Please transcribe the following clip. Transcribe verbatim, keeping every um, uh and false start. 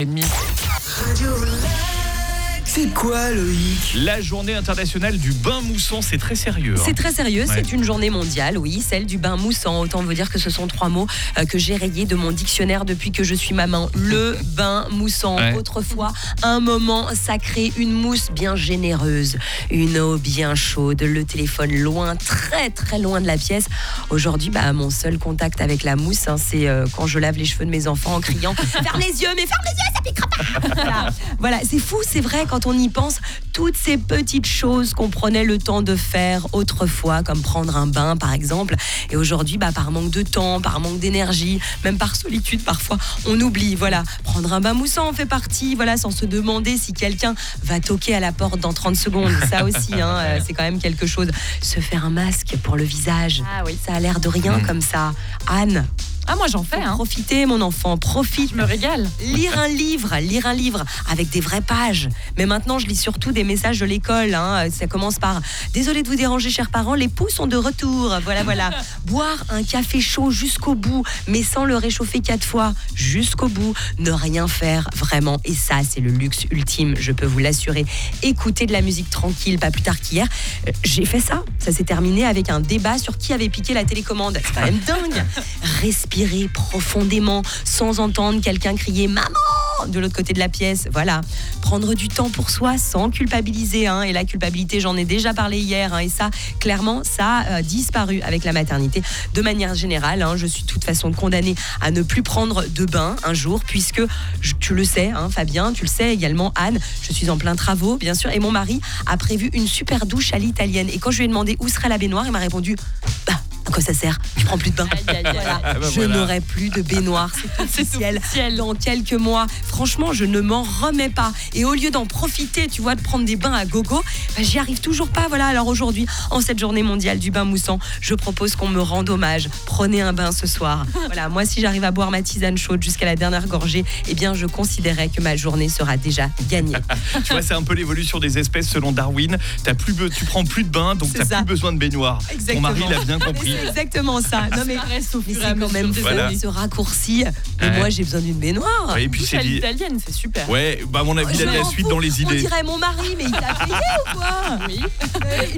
C'est quoi, Loïc ? La journée internationale du bain moussant, c'est très sérieux. Hein. C'est très sérieux, Ouais. c'est une journée mondiale, oui, celle du bain moussant. Autant vous dire que ce sont trois mots euh, que j'ai rayés de mon dictionnaire depuis que je suis maman. Le bain moussant. Ouais. Autrefois, un moment sacré, une mousse bien généreuse, une eau bien chaude, le téléphone loin, très très loin de la pièce. Aujourd'hui, bah, mon seul contact avec la mousse, hein, c'est euh, quand je lave les cheveux de mes enfants en criant « Ferme les yeux, mais ferme les yeux, ça piquera pas !» Voilà, voilà, c'est fou, c'est vrai, quand on y pense, toutes ces petites choses qu'on prenait le temps de faire autrefois, comme prendre un bain par exemple, et aujourd'hui, bah, par manque de temps, par manque d'énergie, même par solitude parfois, on oublie. Voilà, prendre un bain moussant en fait partie, voilà, sans se demander si quelqu'un va toquer à la porte dans trente secondes. Ça aussi, hein, euh, c'est quand même quelque chose. Se faire un masque pour le visage, Ah oui. ça a l'air de rien Mmh. comme ça. Anne, Ah, moi j'en fais, hein. profitez mon enfant, profite. Je me régale. Lire un livre, lire un livre avec des vraies pages. Mais maintenant, je lis surtout des messages de l'école. Hein. Ça commence par « Désolé de vous déranger, chers parents, les poux sont de retour. » Voilà, voilà. Boire un café chaud jusqu'au bout, mais sans le réchauffer quatre fois, jusqu'au bout. Ne rien faire, vraiment. Et ça, c'est le luxe ultime, je peux vous l'assurer. Écouter de la musique tranquille, pas plus tard qu'hier. Euh, J'ai fait ça. Ça s'est terminé avec un débat sur qui avait piqué la télécommande. C'est quand même dingue. Respirer profondément sans entendre quelqu'un crier « Maman !» de l'autre côté de la pièce. Voilà. Prendre du temps pour soi sans culpabiliser. Hein. Et la culpabilité, j'en ai déjà parlé hier. Hein. Et ça, clairement, ça a euh, disparu avec la maternité. De manière générale, hein, je suis de toute façon condamnée à ne plus prendre de bain un jour, puisque je- tu le sais, hein, Fabien, tu le sais également, Anne, je suis en plein travaux, bien sûr, et mon mari a prévu une super douche à l'italienne. Et quand je lui ai demandé où serait la baignoire, il m'a répondu « Bah, à quoi ça sert ? Tu prends plus de bain. » Aïe, aïe, aïe. Voilà. Ah bah je voilà. n'aurai plus de baignoire, c'est C'est officiel. officiel. Dans quelques mois, franchement, je ne m'en remets pas. Et au lieu d'en profiter, tu vois, de prendre des bains à gogo, bah, j'y arrive toujours pas. Voilà. Alors aujourd'hui, en cette journée mondiale du bain moussant, je propose qu'on me rende hommage. Prenez un bain ce soir. Voilà. Moi, si j'arrive à boire ma tisane chaude jusqu'à la dernière gorgée, eh bien, je considérais que ma journée sera déjà gagnée. Tu vois, c'est un peu l'évolution des espèces selon Darwin. T'as plus be- tu prends plus de bain, donc C'est t'as ça. plus besoin de baignoire. Exactement. Ton mari l'a bien compris. C'est exactement ça. Non mais, Ça reste au mais fur et c'est à quand mesure même des fun, Voilà. années. ce raccourci. Mais Ouais. moi, j'ai besoin d'une baignoire. Et puis Douche c'est à dit. l'italienne, c'est super. Ouais, bah à mon avis, il Je a de la m'en suite fous. dans les On idées. dirait mon mari, mais il t'a payé ou quoi ? Oui. Euh,